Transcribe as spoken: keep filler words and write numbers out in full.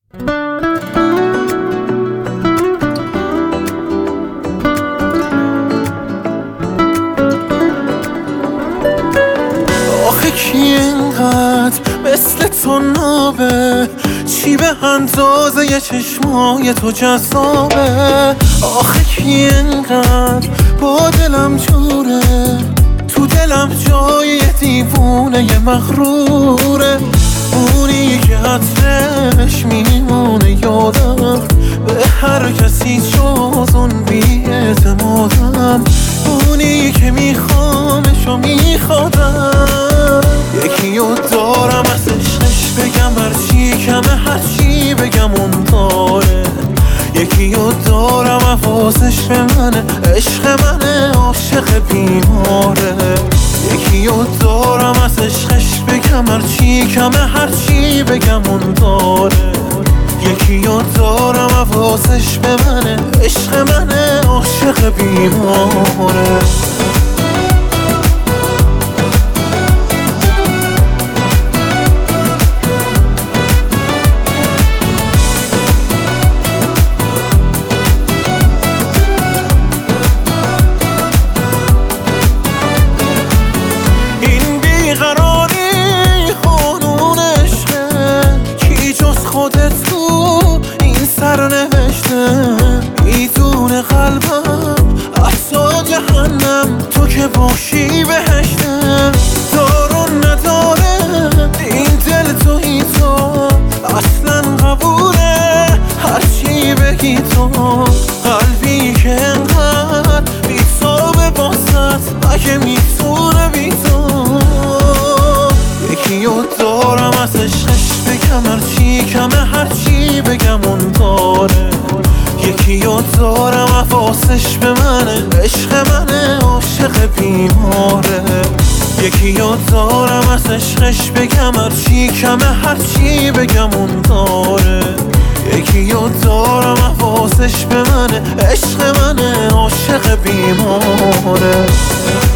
آخه کی اینقدر مثل تو نابه، چی به اندازه یه چشمای تو جذابه؟ آخه کی اینقدر با دلم جوره، تو دلم جای یه دیوونه یه مغروره. اونی که عطرش میمونه یادم، به هر کسی جز اون بی اعتمادم. اونی که میخوامش و میخوادم، یکی رو دارم از عشقش بگم هرچی کمه، هرچی بگم اون داره. یکی رو دارم حواسش به منه، عشق منه، عاشق بیماره. یکی رو دارم از عشقش بگم هرچی کمه، هرچی بگم اون داره. یکی رو دارم حواسش به منه، عشق منه، عاشق بیماره. خودت تو این سرنوشته، میدونه قلبم حتی جهنم، تو که باشی بهشته. دارو نداره این دل توی تو، اصلا قبوله هرچی بگی تو. قلبی که انقدر بیتابه باست، اگه میتونه بی تو. یکی رو دارم از عشقش بگم هرچی کمه، هرچی بگم اون داره. یکی رو دارم حواسش به منه، عشق منه، عاشق بیماره. یکی رو دارم از عشقش بگم هرچی کمه، هرچی بگم اون داره. یکی رو دارم حواسش به منه، عشق منه، عاشق بیماره.